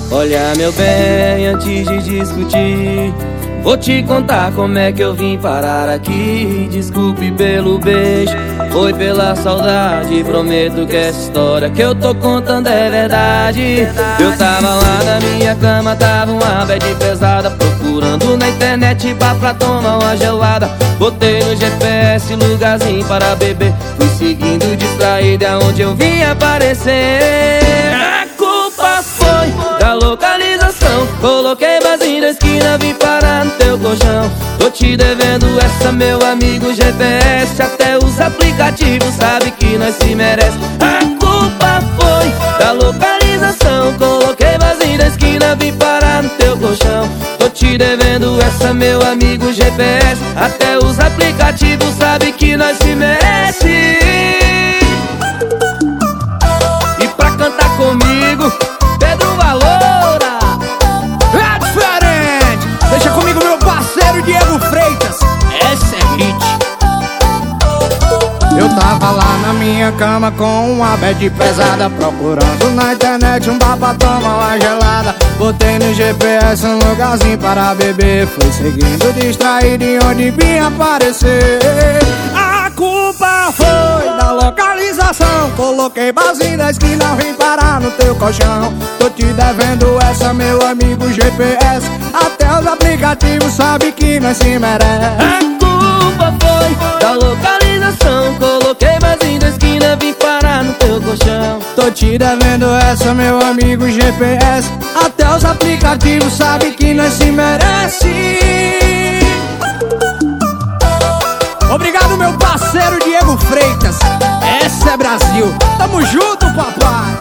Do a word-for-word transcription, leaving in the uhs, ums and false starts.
Olha, meu bem, antes de discutir, vou te contar como é que eu vim parar aqui. Desculpe pelo beijo, foi pela saudade. Prometo que essa história que eu tô contando é verdade. Eu tava lá na minha cama, tava uma bad pesada, procurando na internet bar pra tomar uma gelada. Botei no G P S lugarzinho para beber, fui seguindo distraído aonde eu vim aparecer. A culpa foi da localização, coloquei vasinho na esquina, vim parar no teu colchão. Tô te devendo essa, meu amigo G P S, até os aplicativos sabem que nós se merece. A culpa foi da localização, coloquei vasinho na esquina, vim parar no teu colchão. Tô te devendo essa, meu amigo G P S, até os aplicativos sabem que nós se merece. E pra cantar comigo, Pedro Valora. É diferente. Deixa comigo meu parceiro Diego Freitas. Essa é hit. Eu tava lá na minha cama com uma bad pesada, procurando na internet um bar pra tomar uma gelada. Botei no G P S um lugarzinho para beber, fui seguindo distraído em onde vim aparecer. A culpa foi da localização, coloquei barzinho na esquina, vim parar no teu colchão. Tô te devendo essa, meu amigo G P S, até os aplicativos sabem que nós se merece. A culpa foi da localização, coloquei vasinho na esquina, vim parar no teu colchão. Tô te devendo essa, meu amigo G P S, até os aplicativos sabem que nós se merece. Obrigado, meu parceiro Diego Freitas. Essa é Brasil. Tamo junto, papai.